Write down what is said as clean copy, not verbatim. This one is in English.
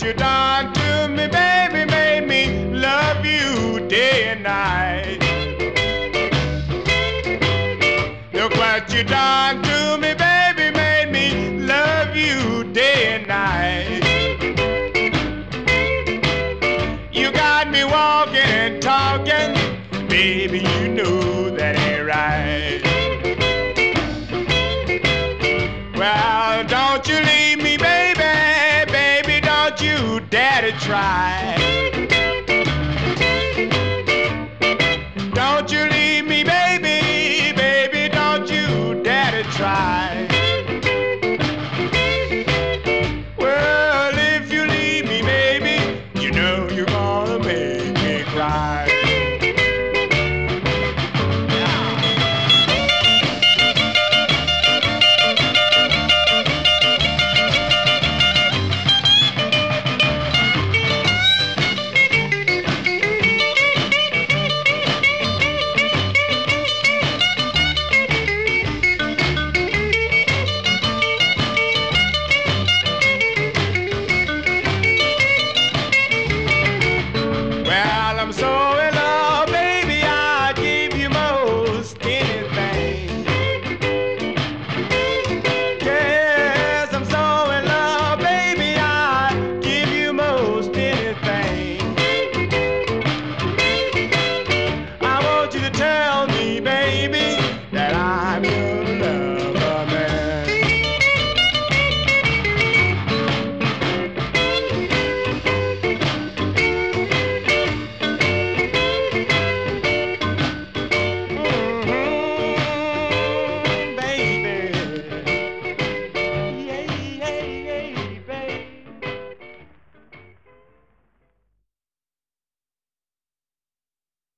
what you done to me, baby, made me love you day and night. Look what you done to me, baby, made me love you day and night. You got me walking and talking, baby, you know